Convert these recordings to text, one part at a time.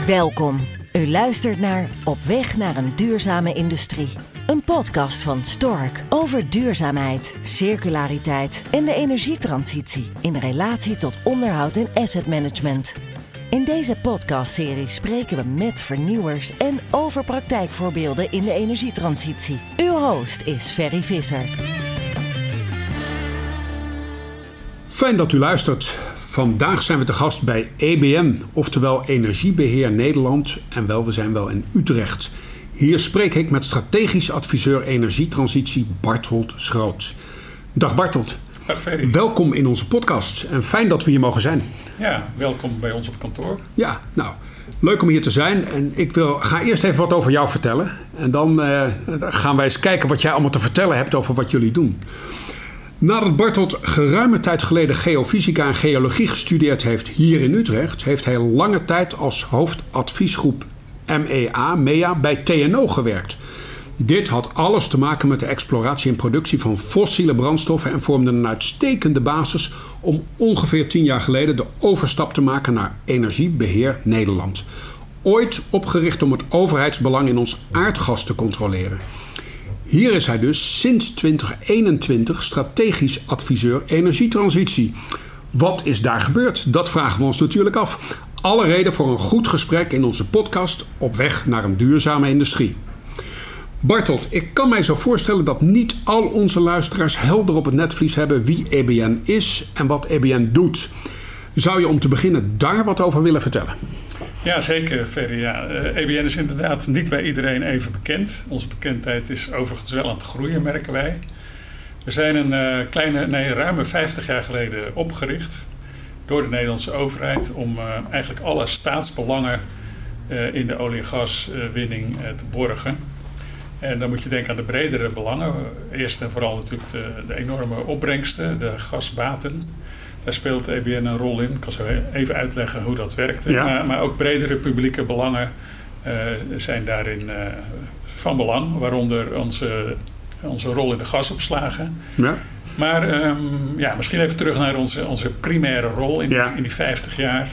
Welkom. U luistert naar Op weg naar een duurzame industrie. Een podcast van Stork over duurzaamheid, circulariteit en de energietransitie in relatie tot onderhoud en asset management. In deze podcastserie spreken we met vernieuwers en over praktijkvoorbeelden in de energietransitie. Uw host is Ferry Visser. Fijn dat u luistert. Vandaag zijn we te gast bij EBN, oftewel Energiebeheer Nederland. En we zijn wel in Utrecht. Hier spreek ik met strategisch adviseur energietransitie Barthold Schroot. Dag Barthold. Dag Ferry. Welkom in onze podcast en fijn dat we hier mogen zijn. Ja, welkom bij ons op kantoor. Ja, nou, leuk om hier te zijn. En ik ga eerst even wat over jou vertellen. En dan gaan wij eens kijken wat jij allemaal te vertellen hebt over wat jullie doen. Nadat Barthold geruime tijd geleden geofysica en geologie gestudeerd heeft hier in Utrecht, heeft hij lange tijd als hoofdadviesgroep MEA bij TNO gewerkt. Dit had alles te maken met de exploratie en productie van fossiele brandstoffen en vormde een uitstekende basis om ongeveer 10 jaar geleden de overstap te maken naar Energiebeheer Nederland. Ooit opgericht om het overheidsbelang in ons aardgas te controleren. Hier is hij dus sinds 2021 strategisch adviseur energietransitie. Wat is daar gebeurd? Dat vragen we ons natuurlijk af. Alle reden voor een goed gesprek in onze podcast Op weg naar een duurzame industrie. Barthold, ik kan mij zo voorstellen dat niet al onze luisteraars helder op het netvlies hebben wie EBN is en wat EBN doet. Zou je om te beginnen daar wat over willen vertellen? Ja, zeker Ferry. Ja. EBN is inderdaad niet bij iedereen even bekend. Onze bekendheid is overigens wel aan het groeien, merken wij. We zijn een ruime 50 jaar geleden opgericht door de Nederlandse overheid om eigenlijk alle staatsbelangen in de olie- en gaswinning te borgen. En dan moet je denken aan de bredere belangen. Eerst en vooral natuurlijk de enorme opbrengsten, de gasbaten. Daar speelt EBN een rol in. Ik kan zo even uitleggen hoe dat werkt. Ja. Maar ook bredere publieke belangen zijn daarin van belang. Waaronder onze rol in de gasopslagen. Ja. Maar misschien even terug naar onze primaire rol in die 50 jaar.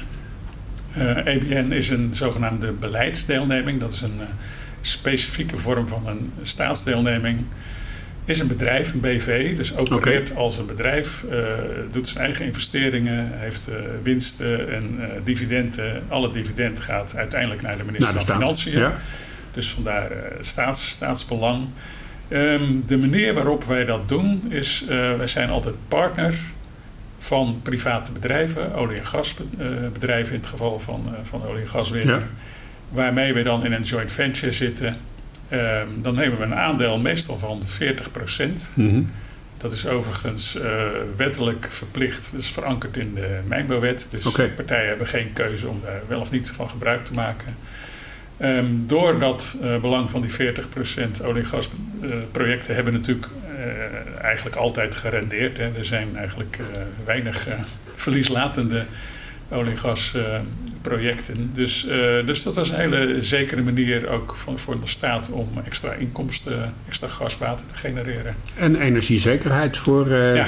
EBN is een zogenaamde beleidsdeelneming. Dat is een specifieke vorm van een staatsdeelneming. Is een bedrijf, een BV, dus opereert als een bedrijf, doet zijn eigen investeringen, heeft winsten en dividenden. Alle dividend gaat uiteindelijk naar de minister van Financiën. Ja. Dus vandaar staatsbelang. De manier waarop wij dat doen is, wij zijn altijd partner van private bedrijven, olie- en gasbedrijven in het geval van olie- en gaswinning. Ja. Waarmee we dan in een joint venture zitten. Dan nemen we een aandeel meestal van 40%. Mm-hmm. Dat is overigens wettelijk verplicht, dus verankerd in de mijnbouwwet. Dus partijen hebben geen keuze om daar wel of niet van gebruik te maken. Door dat belang van die 40% olie- en gasprojecten hebben natuurlijk eigenlijk altijd gerendeerd. Hè. Er zijn eigenlijk weinig verlieslatende olie- en gasprojecten. Dus dat was een hele zekere manier ook voor de staat om extra inkomsten, extra gasbaten te genereren. En energiezekerheid voor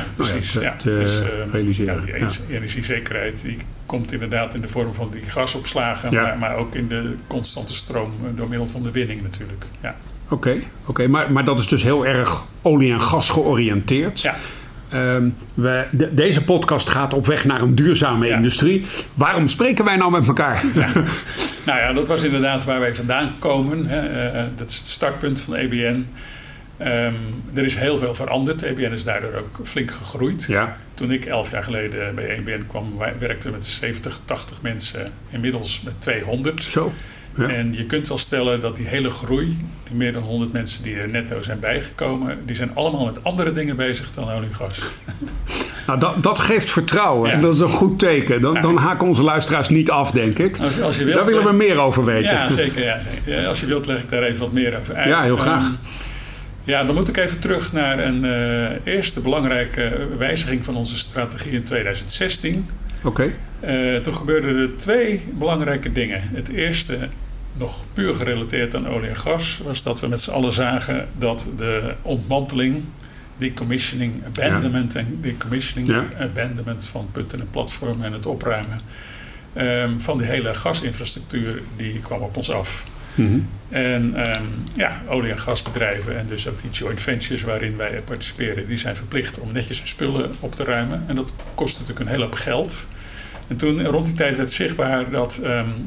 te realiseren. Ja, die energiezekerheid die komt inderdaad in de vorm van die gasopslagen, maar ook in de constante stroom door middel van de winning natuurlijk. Ja. Oké. Maar dat is dus heel erg olie- en gas georiënteerd. Ja. Deze podcast gaat op weg naar een duurzame industrie. Waarom spreken wij nou met elkaar? Ja. Nou ja, dat was inderdaad waar wij vandaan komen. Dat is het startpunt van EBN. Er is heel veel veranderd. EBN is daardoor ook flink gegroeid. Ja. Toen ik 11 jaar geleden bij EBN kwam, werkten we met 70, 80 mensen. Inmiddels met 200. Zo. Ja. En je kunt wel stellen dat die hele groei, die meer dan 100 mensen die er netto zijn bijgekomen, die zijn allemaal met andere dingen bezig dan olie en gas. Nou, dat geeft vertrouwen en dat is een goed teken. Dan haken onze luisteraars niet af, denk ik. Als je wilt, daar willen we meer over weten. Ja, zeker. Als je wilt, leg ik daar even wat meer over uit. Ja, heel graag. Dan moet ik even terug naar een eerste belangrijke wijziging van onze strategie in 2016. Oké. Toen gebeurden er 2 belangrijke dingen. Het eerste, nog puur gerelateerd aan olie en gas, was dat we met z'n allen zagen dat de ontmanteling, decommissioning, abandonment en decommissioning, abandonment van putten en platformen en het opruimen van die hele gasinfrastructuur die kwam op ons af. Mm-hmm. En olie- en gasbedrijven en dus ook die joint ventures waarin wij participeren, die zijn verplicht om netjes hun spullen op te ruimen. En dat kost natuurlijk een hele hoop geld. En toen rond die tijd werd zichtbaar dat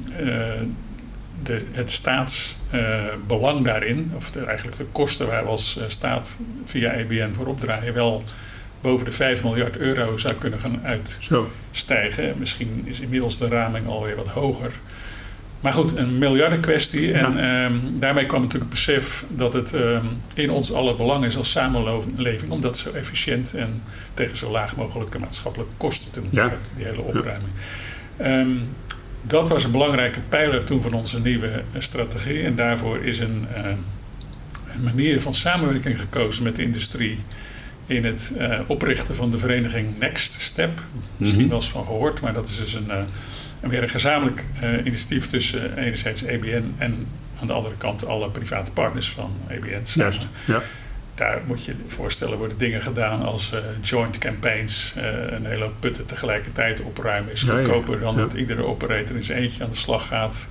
het staatsbelang daarin, of eigenlijk de kosten waar we als staat via ABN voor opdraaien, wel boven de 5 miljard euro zou kunnen gaan uitstijgen. Misschien is inmiddels de raming alweer wat hoger. Maar goed, een miljardenkwestie. En daarmee kwam natuurlijk het besef dat het in ons aller belang is als samenleving om dat zo efficiënt en tegen zo laag mogelijke maatschappelijke kosten te doen. Ja. Die hele opruiming. Dat was een belangrijke pijler toen van onze nieuwe strategie. En daarvoor is een manier van samenwerking gekozen met de industrie in het oprichten van de vereniging Next Step. Misschien wel eens van gehoord, maar dat is dus weer een gezamenlijk initiatief tussen enerzijds ABN en aan de andere kant alle private partners van ABN. Juist, ja. Daar moet je je voorstellen worden dingen gedaan als joint campaigns, een hele hoop putten tegelijkertijd opruimen is goedkoper dan dat iedere operator in zijn eentje aan de slag gaat.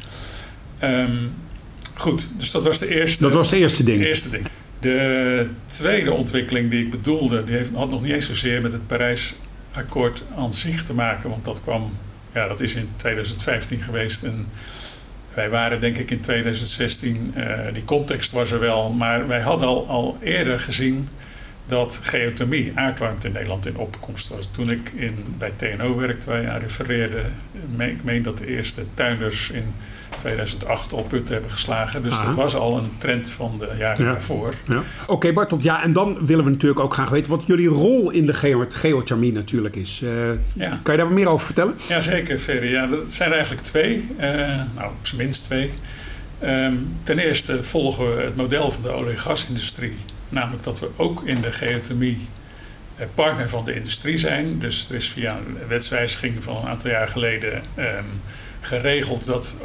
Goed, dus dat was de eerste. Dat was het eerste ding. De tweede ontwikkeling die ik bedoelde, had nog niet eens zozeer met het Parijsakkoord aan zich te maken, want dat is in 2015 geweest en wij waren denk ik in 2016, die context was er wel, maar wij hadden al eerder gezien dat geothermie, aardwarmte in Nederland in opkomst was. Toen ik bij TNO werkte, waar je aan refereerde, ik meen dat de eerste tuinders in 2008 al putten hebben geslagen. Dus dat was al een trend van de jaren daarvoor. Ja. Oké, Bartolt, en dan willen we natuurlijk ook graag weten wat jullie rol in de geothermie natuurlijk is. Kan je daar wat meer over vertellen? Ja, zeker, Ferry. Ja, dat zijn er eigenlijk twee. Op zijn minst twee. Ten eerste volgen we het model van de olie- en gasindustrie. Namelijk dat we ook in de geothermie partner van de industrie zijn. Dus er is via een wetswijziging van een aantal jaar geleden geregeld dat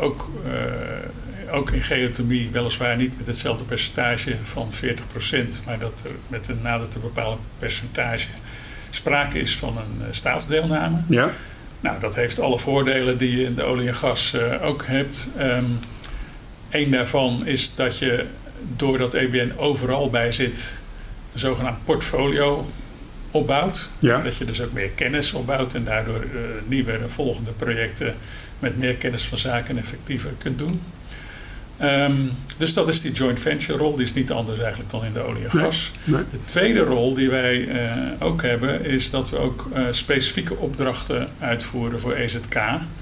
ook in geothermie, weliswaar niet met hetzelfde percentage van 40%, maar dat er met een nader te bepalen percentage sprake is van een staatsdeelname. Ja. Nou, dat heeft alle voordelen die je in de olie en gas ook hebt. Eén daarvan is dat je, doordat ABN overal bij zit, een zogenaamd portfolio opbouwt. Ja. Dat je dus ook meer kennis opbouwt en daardoor nieuwe en volgende projecten met meer kennis van zaken effectiever kunt doen. Dus dat is die joint venture rol. Die is niet anders eigenlijk dan in de olie en gas. Nee. De tweede rol die wij ook hebben is dat we ook specifieke opdrachten uitvoeren voor EZK.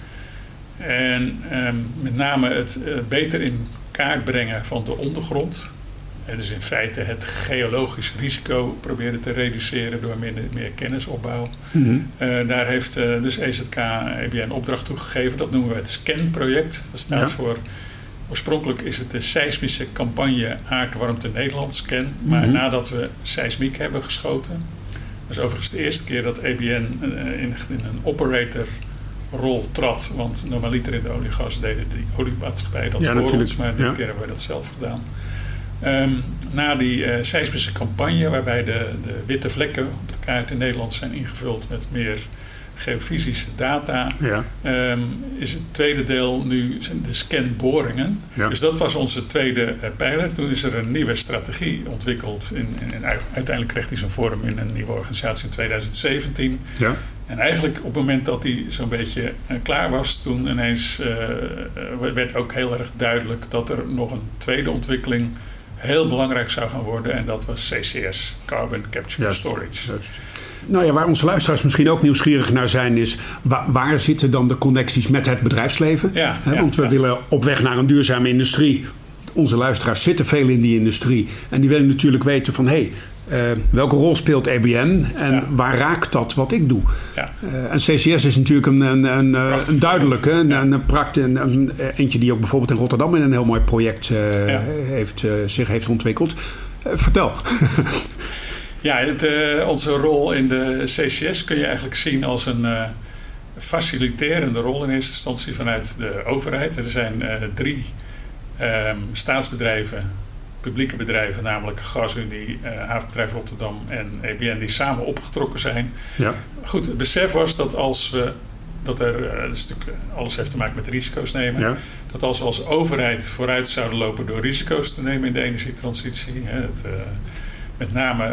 En met name het beter in kaart brengen van de ondergrond. Dus in feite het geologisch risico proberen te reduceren door meer kennisopbouw. Mm-hmm. Daar heeft dus EZK ABN opdracht toe gegeven. Dat noemen we het SCAN-project. Dat staat voor, oorspronkelijk is het de seismische campagne aardwarmte Nederland, SCAN. Maar nadat we seismiek hebben geschoten. Dat is overigens de eerste keer dat ABN in een operatorrol trad. Want normaliter in de olie en gas deden die oliemaatschappijen dat voor ons. Maar dit keer hebben we dat zelf gedaan. Na die seismische campagne, waarbij de witte vlekken op de kaart in Nederland zijn ingevuld met meer geofysische data, is het tweede deel nu de scanboringen. Ja. Dus dat was onze tweede pijler. Toen is er een nieuwe strategie ontwikkeld en uiteindelijk kreeg die zijn vorm in een nieuwe organisatie in 2017. Ja. En eigenlijk op het moment dat die zo'n beetje klaar was, toen ineens werd ook heel erg duidelijk dat er nog een tweede ontwikkeling heel belangrijk zou gaan worden. En dat was CCS, Carbon Capture Storage. Juist. Nou ja, waar onze luisteraars misschien ook nieuwsgierig naar zijn is, waar zitten dan de connecties met het bedrijfsleven? Want we willen op weg naar een duurzame industrie. Onze luisteraars zitten veel in die industrie. En die willen natuurlijk weten van, welke rol speelt ABN en waar raakt dat wat ik doe? Ja. En CCS is natuurlijk een duidelijke, een eentje die ook bijvoorbeeld in Rotterdam in een heel mooi project zich heeft ontwikkeld. Vertel. Ja, onze rol in de CCS kun je eigenlijk zien als een faciliterende rol in eerste instantie vanuit de overheid. Er zijn 3 staatsbedrijven, publieke bedrijven, namelijk GasUnie, Havenbedrijf Rotterdam en ABN, die samen opgetrokken zijn. Ja. Goed, het besef was dat als we alles heeft te maken met risico's nemen. Ja. Dat als we als overheid vooruit zouden lopen door risico's te nemen in de energietransitie. Met name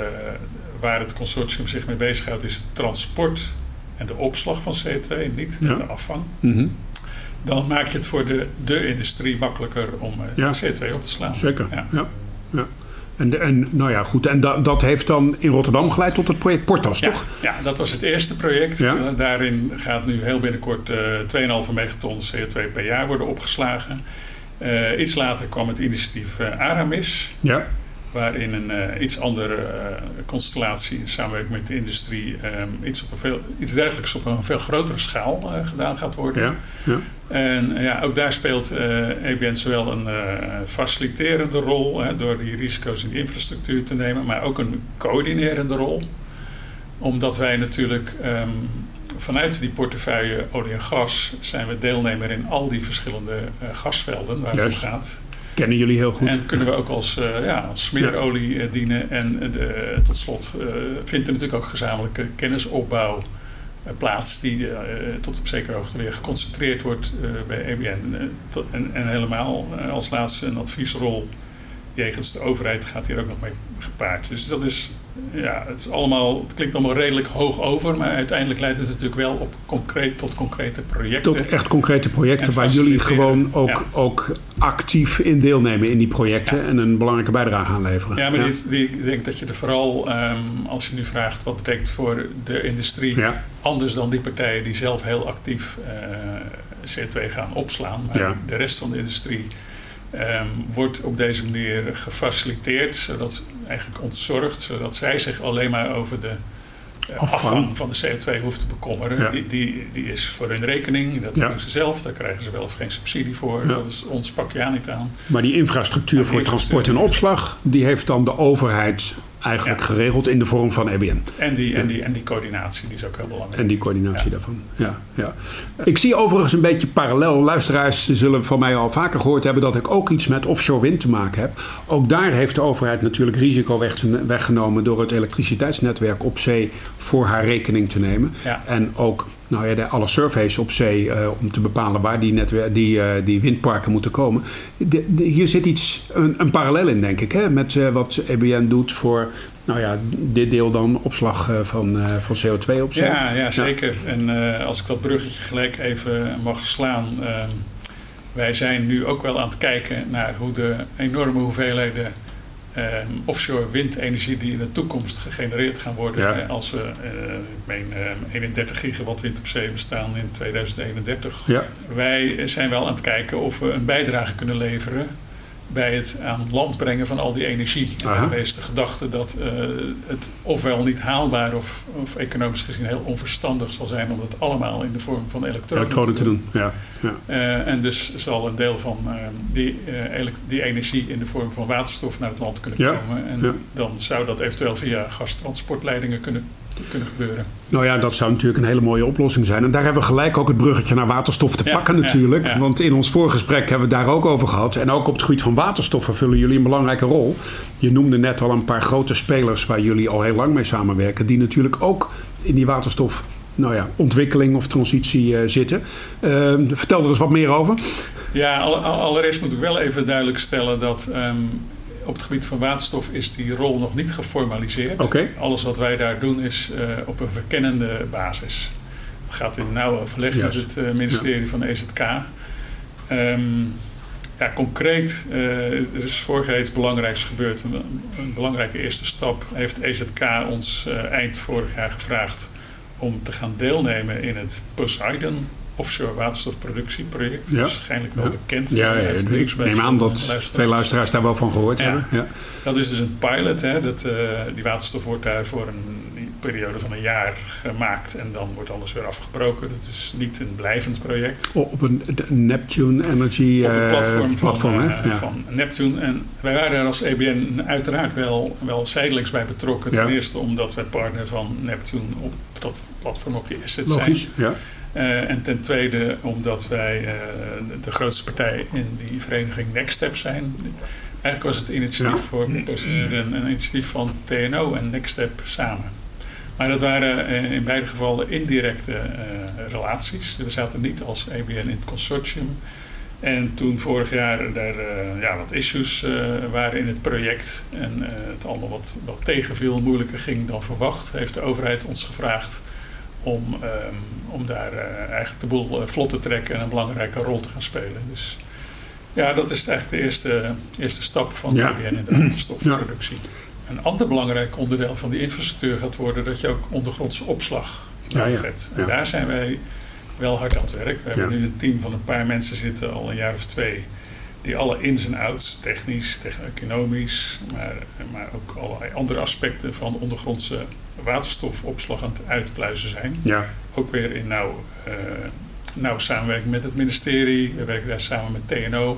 waar het consortium zich mee bezighoudt is het transport en de opslag van CO2, niet de afvang. Mm-hmm. Dan maak je het voor de industrie makkelijker om CO2 op te slaan. Zeker, ja. En nou ja, goed. En dat heeft dan in Rotterdam geleid tot het project Porthos, toch? Ja, dat was het eerste project. Ja. Daarin gaat nu heel binnenkort 2,5 megaton CO2 per jaar worden opgeslagen. Iets later kwam het initiatief Aramis. Ja. Waarin een iets andere constellatie in samenwerking met de industrie iets dergelijks op een veel grotere schaal gedaan gaat worden. Ja. Ja. En ook daar speelt EBN zowel een faciliterende rol door die risico's in de infrastructuur te nemen, maar ook een coördinerende rol. Omdat wij natuurlijk vanuit die portefeuille olie en gas zijn we deelnemer in al die verschillende gasvelden waar het om gaat. Kennen jullie heel goed. En kunnen we ook als smeerolie dienen. En tot slot vindt er natuurlijk ook gezamenlijke kennisopbouw plaats die tot op zekere hoogte weer geconcentreerd wordt bij EBN. En helemaal als laatste een adviesrol jegens de overheid gaat hier ook nog mee gepaard. Dus dat is, het klinkt allemaal redelijk hoog over, maar uiteindelijk leidt het natuurlijk wel tot concrete projecten. Tot echt concrete projecten waar jullie gewoon ook actief in deelnemen in die projecten en een belangrijke bijdrage aan leveren. Ja, maar ik denk dat je er vooral, als je nu vraagt wat betekent voor de industrie, anders dan die partijen die zelf heel actief CO2 gaan opslaan, maar de rest van de industrie wordt op deze manier gefaciliteerd, zodat eigenlijk ontzorgd, zodat zij zich alleen maar over de afvang van de CO2 hoeft te bekommeren. Ja. Die is voor hun rekening, dat doen ze zelf, daar krijgen ze wel of geen subsidie voor. Ja. Dat is ons pakje niet aan. Maar die infrastructuur voor transport en opslag, die heeft dan de overheid eigenlijk geregeld in de vorm van EBN. En die coördinatie, die is ook heel belangrijk. En die coördinatie daarvan, ja. Ik zie overigens een beetje parallel. Luisteraars zullen van mij al vaker gehoord hebben dat ik ook iets met offshore wind te maken heb. Ook daar heeft de overheid natuurlijk risico weggenomen door het elektriciteitsnetwerk op zee voor haar rekening te nemen. Ja. En ook alle surveys op zee om te bepalen waar die windparken moeten komen. Hier zit een parallel in, denk ik, met wat EBN doet voor dit deel dan opslag van CO2 op zee. Ja, zeker. En als ik dat bruggetje gelijk even mag slaan. Wij zijn nu ook wel aan het kijken naar hoe de enorme hoeveelheden offshore windenergie die in de toekomst gegenereerd gaan worden. Ja. Als we 31 gigawatt wind op zee bestaan in 2031. Ja. Wij zijn wel aan het kijken of we een bijdrage kunnen leveren bij het aan land brengen van al die energie. En wees de gedachte dat het ofwel niet haalbaar of economisch gezien heel onverstandig zal zijn om het allemaal in de vorm van elektroden te doen. Ja. En dus zal een deel van die energie in de vorm van waterstof naar het land kunnen komen. En dan zou dat eventueel via gastransportleidingen kunnen gebeuren. Nou ja, dat zou natuurlijk een hele mooie oplossing zijn. En daar hebben we gelijk ook het bruggetje naar waterstof te pakken natuurlijk. Ja. Want in ons voorgesprek hebben we het daar ook over gehad. En ook op het gebied van waterstof vervullen jullie een belangrijke rol. Je noemde net al een paar grote spelers waar jullie al heel lang mee samenwerken. Die natuurlijk ook in die waterstof ontwikkeling of transitie zitten. Vertel er eens wat meer over. Ja, allereerst moet ik wel even duidelijk stellen dat op het gebied van waterstof is die rol nog niet geformaliseerd. Okay. Alles wat wij daar doen is op een verkennende basis. Het gaat in nauw overleg met het ministerie van EZK. Concreet, er is vorig jaar iets belangrijks gebeurd. Een belangrijke eerste stap heeft EZK ons eind vorig jaar gevraagd om te gaan deelnemen in het Poseidon offshore waterstofproductieproject. Dat is waarschijnlijk wel bekend. Ik neem aan dat veel luisteraars daar wel van gehoord hebben. Ja. Dat is dus een pilot. Die waterstof wordt daar voor een periode van een jaar gemaakt en dan wordt alles weer afgebroken. Dat is niet een blijvend project. Op een Neptune Energy op een platform van Neptune. En wij waren er als EBN uiteraard wel zijdelings bij betrokken. Ten eerste omdat wij partner van Neptune op dat platform op die assets zijn. Logisch, ja. En ten tweede omdat wij de grootste partij in die vereniging Nextstep zijn. Eigenlijk was het initiatief voor een initiatief van TNO en Nextstep samen. Maar dat waren in beide gevallen indirecte relaties. We zaten niet als EBN in het consortium. En toen vorig jaar daar wat issues waren in het project en het allemaal wat tegenviel, moeilijker ging dan verwacht, heeft de overheid ons gevraagd om daar eigenlijk de boel vlot te trekken en een belangrijke rol te gaan spelen. Dus ja, dat is eigenlijk de eerste stap van de EBN in de waterstofproductie. Ja. Een ander belangrijk onderdeel van die infrastructuur gaat worden dat je ook ondergrondse opslag nodig hebt. En daar zijn wij wel hard aan het werk. We hebben nu een team van een paar mensen zitten, al een jaar of 2, die alle ins en outs, technisch, economisch, maar ook allerlei andere aspecten van ondergrondse waterstofopslag aan het uitpluizen zijn. Ja. Ook weer in nauw samenwerking met het ministerie. We werken daar samen met TNO.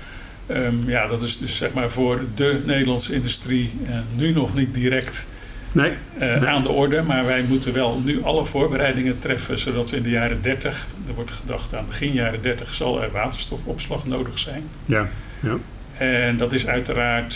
Dat is dus zeg maar voor de Nederlandse industrie nu nog niet direct aan de orde. Maar wij moeten wel nu alle voorbereidingen treffen, zodat we in de jaren 30, er wordt gedacht aan begin jaren 30, zal er waterstofopslag nodig zijn. Ja. En dat is uiteraard,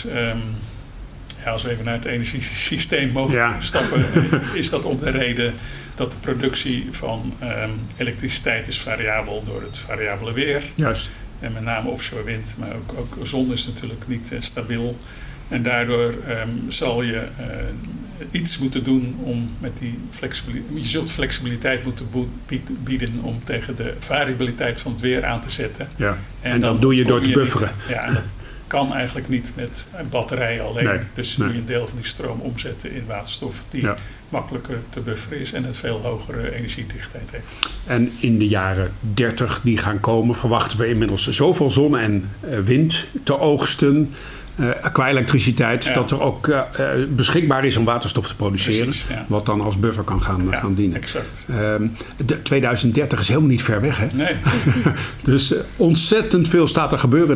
als we even naar het energiesysteem mogen stappen, is dat om de reden dat de productie van elektriciteit is variabel door het variabele weer. Juist. En met name offshore wind, maar ook zon is natuurlijk niet stabiel. En daardoor zal je iets moeten doen om met die flexibiliteit. Je zult flexibiliteit moeten bieden om tegen de variabiliteit van het weer aan te zetten. Ja. En dan doe je door te bufferen. En dat kan eigenlijk niet met batterijen alleen. Nee. Dus moet je een deel van die stroom omzetten in waterstof die makkelijker te bufferen is en een veel hogere energiedichtheid heeft. En in de jaren 30 die gaan komen, verwachten we inmiddels zoveel zon en wind te oogsten. Qua elektriciteit, dat er ook beschikbaar is om waterstof te produceren. Precies, wat dan als buffer kan gaan dienen. Exact. 2030 is helemaal niet ver weg, hè? Nee. Dus ontzettend veel staat er te gebeuren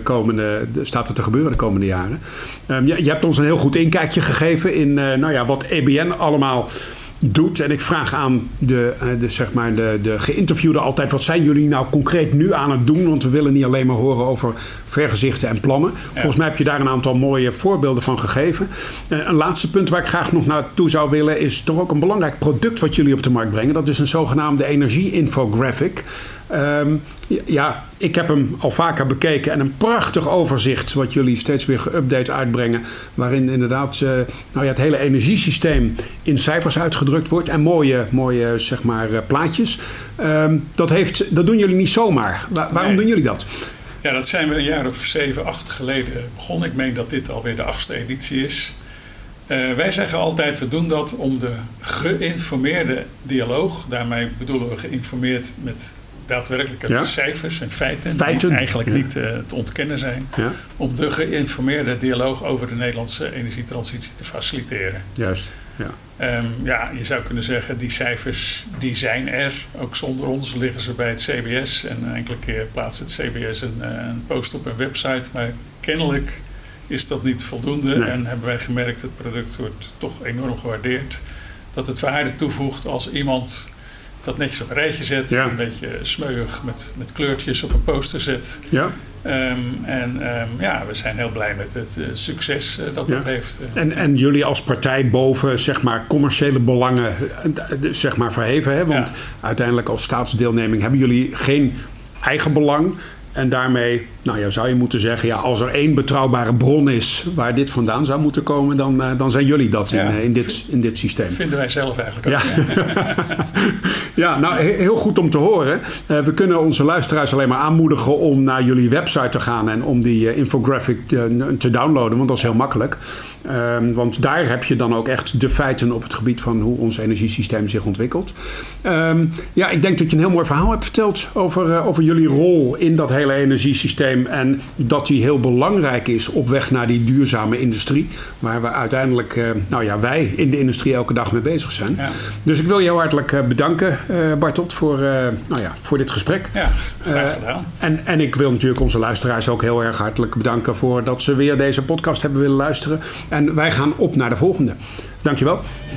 de komende jaren. Je hebt ons een heel goed inkijkje gegeven in wat EBN allemaal doet. En ik vraag aan de geïnterviewden altijd, wat zijn jullie nou concreet nu aan het doen? Want we willen niet alleen maar horen over vergezichten en plannen. Volgens mij heb je daar een aantal mooie voorbeelden van gegeven. Een laatste punt waar ik graag nog naartoe zou willen is toch ook een belangrijk product wat jullie op de markt brengen. Dat is een zogenaamde energie-infographic. Ik heb hem al vaker bekeken en een prachtig overzicht wat jullie steeds weer geüpdate uitbrengen, waarin inderdaad het hele energiesysteem in cijfers uitgedrukt wordt en mooie plaatjes. Dat doen jullie niet zomaar. Waarom doen jullie dat? Ja, dat zijn we een jaar of 7, 8 geleden begonnen. Ik meen dat dit alweer de 8e editie is. Wij zeggen altijd, we doen dat om de geïnformeerde dialoog, daarmee bedoelen we geïnformeerd met daadwerkelijke cijfers en feiten die eigenlijk niet te ontkennen zijn, om de geïnformeerde dialoog over de Nederlandse energietransitie te faciliteren. Juist. Je zou kunnen zeggen, die cijfers die zijn er. Ook zonder ons liggen ze bij het CBS. En enkele keer plaatst het CBS een post op een website. Maar kennelijk is dat niet voldoende. Nee. En hebben wij gemerkt, het product wordt toch enorm gewaardeerd. Dat het waarde toevoegt als iemand dat netjes op een rijtje zet. Een beetje smeuig met kleurtjes op een poster zet. Ja. We zijn heel blij met het succes dat heeft. En jullie als partij boven commerciële belangen verheven. Hè? Want uiteindelijk als staatsdeelneming hebben jullie geen eigen belang. En daarmee zou je moeten zeggen, als er één betrouwbare bron is waar dit vandaan zou moeten komen, dan zijn jullie dat in dit systeem. Dat vinden wij zelf eigenlijk ook. Heel goed om te horen. We kunnen onze luisteraars alleen maar aanmoedigen om naar jullie website te gaan en om die infographic te downloaden, want dat is heel makkelijk. Want daar heb je dan ook echt de feiten op het gebied van hoe ons energiesysteem zich ontwikkelt. Ik denk dat je een heel mooi verhaal hebt verteld over jullie rol in dat hele energiesysteem. En dat die heel belangrijk is op weg naar die duurzame industrie. Waar we uiteindelijk, wij in de industrie elke dag mee bezig zijn. Ja. Dus ik wil jou hartelijk bedanken, Bartold, voor dit gesprek. Ja, graag gedaan. En ik wil natuurlijk onze luisteraars ook heel erg hartelijk bedanken voor dat ze weer deze podcast hebben willen luisteren. En wij gaan op naar de volgende. Dankjewel.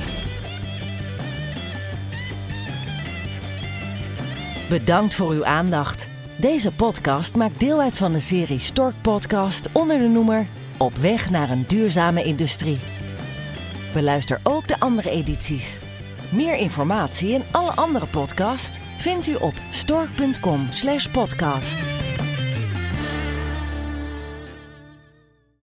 Bedankt voor uw aandacht. Deze podcast maakt deel uit van de serie Stork Podcast onder de noemer Op weg naar een duurzame industrie. Beluister ook de andere edities. Meer informatie en alle andere podcasts vindt u op stork.com/podcast.